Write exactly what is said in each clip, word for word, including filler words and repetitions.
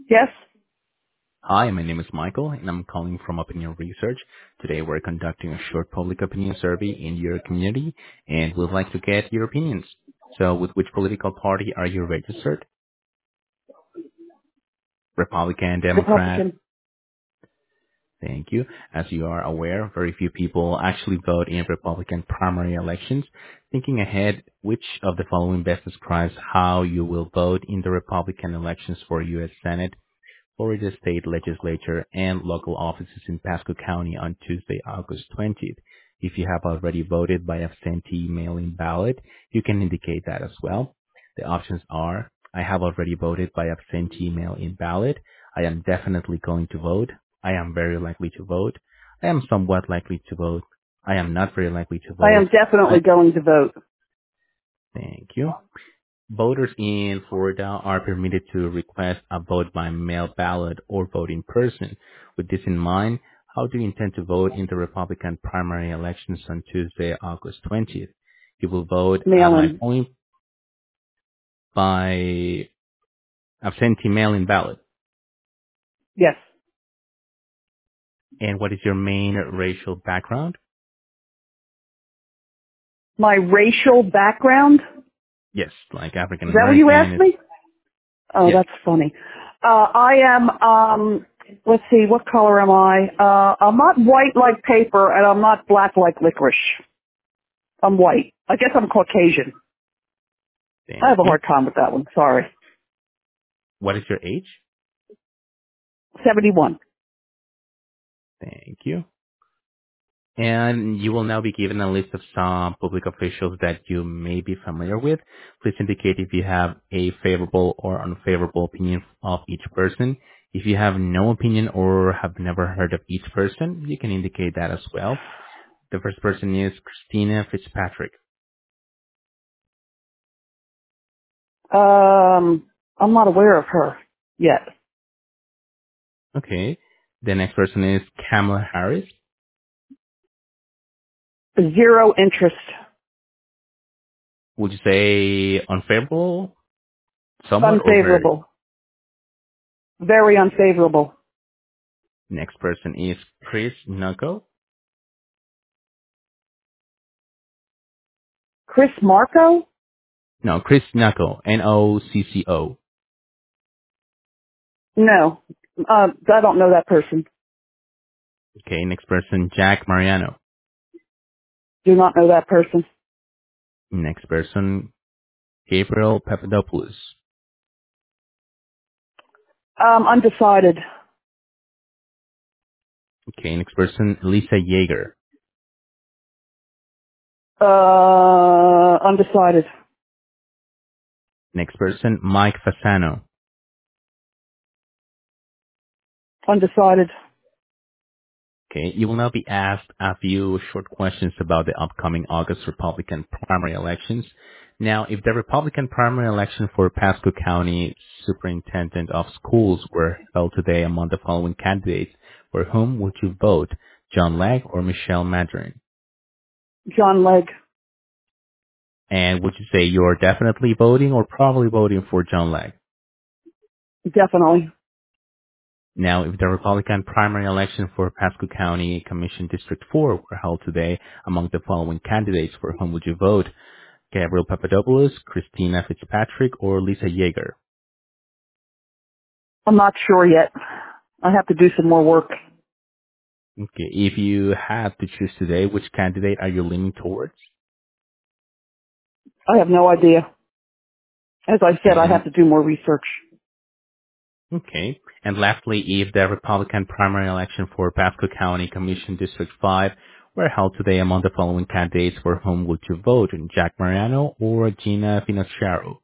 Yes. Hi, my name is Michael, and I'm calling from Opinion Research. Today, we're conducting a short public opinion survey in your community, and we'd like to get your opinions. So, with which political party are you registered? Republican, Democrat? Republican. Thank you. As you are aware, very few people actually vote in Republican primary elections. Thinking ahead, which of the following best describes how you will vote in the Republican elections for U S Senate, Florida State Legislature, and local offices in Pasco County on Tuesday, August twentieth. If you have already voted by absentee mail-in ballot, you can indicate that as well. The options are, I have already voted by absentee mail-in ballot. I am definitely going to vote. I am very likely to vote. I am somewhat likely to vote. I am not very likely to I am vote. definitely I, going to vote. thank you. Voters in Florida are permitted to request a vote by mail ballot or vote in person. With this in mind, how do you intend to vote in the Republican primary elections on Tuesday, August twentieth? You will vote, at my Mail-in. point, by absentee mail-in ballot. Yes. And what is your main racial background? My racial background? Yes, like African Is that what you asked American. me? Oh, Yes. that's funny. Uh, I am, um, let's see, what color am I? Uh, I'm not white like paper and I'm not black like licorice. I'm white. I guess I'm Caucasian. I Thank have a you. hard time with that one. Sorry. What is your age? seventy-one. Thank you. And you will now be given a list of some public officials that you may be familiar with. Please indicate if you have a favorable or unfavorable opinion of each person. If you have no opinion or have never heard of each person, you can indicate that as well. The first person is Christina Fitzpatrick. Um, I'm not aware of her yet. Okay. The next person is Kamala Harris. Zero interest. Would you say unfavorable, somewhat, or very? Unfavorable. Very unfavorable. Next person is Chris Nucko. Chris Marco? No, Chris Nucko, N O C C O. No. Uh, I don't know that person. Okay, next person, Jack Mariano. Do not know that person. Next person, Gabriel Papadopoulos. Um, undecided. Okay, next person, Lisa Yeager. Uh, undecided. Next person, Mike Fasano. Undecided. Okay, you will now be asked a few short questions about the upcoming August Republican primary elections. Now, if the Republican primary election for Pasco County Superintendent of Schools were held today among the following candidates, for whom would you vote? John Legg or Michelle Madrin? John Legg. And would you say you're definitely voting or probably voting for John Legg? Definitely. Now, if the Republican primary election for Pasco County Commission District four were held today, among the following candidates, for whom would you vote? Gabriel Papadopoulos, Christina Fitzpatrick, or Lisa Yeager? I'm not sure yet. I have to do some more work. Okay, if you had to choose today, which candidate are you leaning towards? I have no idea. As I said, Okay, I and have to do more research. okay. And lastly, if the Republican primary election for Pasco County Commission District five were held today, among the following candidates, for whom would you vote? Jack Mariano or Gina Finocchiaro?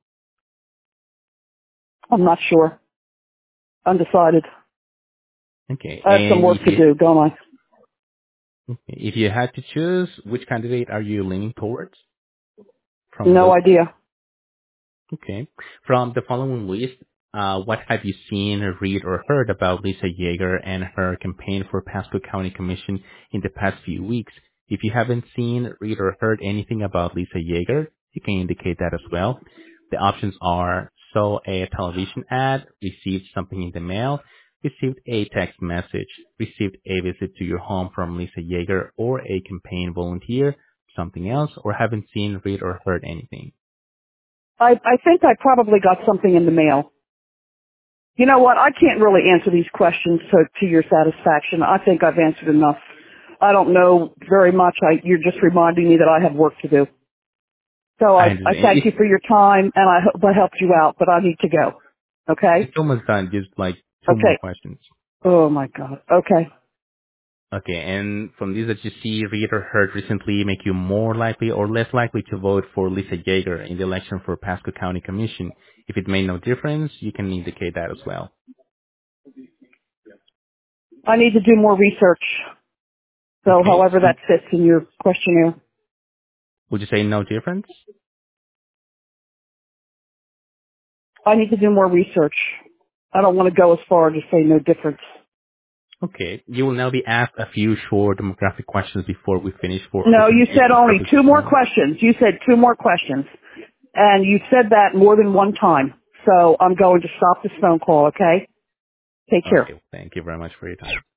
I'm not sure. Undecided. Okay. I have some And work if to you do, don't I? if you had to choose, which candidate are you leaning towards from No those? idea. Okay. From the following list, uh, what have you seen, read, or heard about Lisa Yeager and her campaign for Pasco County Commission in the past few weeks? If you haven't seen, read, or heard anything about Lisa Yeager, you can indicate that as well. The options are saw a television ad, received something in the mail, received a text message, received a visit to your home from Lisa Yeager or a campaign volunteer, something else, or haven't seen, read, or heard anything? I, I think I probably got something in the mail. You know what? I can't really answer these questions to, to your satisfaction. I think I've answered enough. I don't know very much. I, you're just reminding me that I have work to do. So I, I I understand. thank you for your time, and I hope I helped you out, but I need to go. Okay? It's almost done. Just like two more Okay. questions. Oh, my God. Okay. Okay, and from these that you see, read, or heard recently make you more likely or less likely to vote for Lisa Yeager in the election for Pasco County Commission. If it made no difference, you can indicate that as well. I need to do more research. So Okay, however so that fits in your questionnaire. would you say no difference? I need to do more research. I don't want to go as far to say no difference. Okay, you will now be asked a few short demographic questions before we finish for No, you said authentication only purposes two more only. questions. You said two more questions. And you said that more than one time. So I'm going to stop this phone call, okay? Take care. Okay, thank you very much for your time.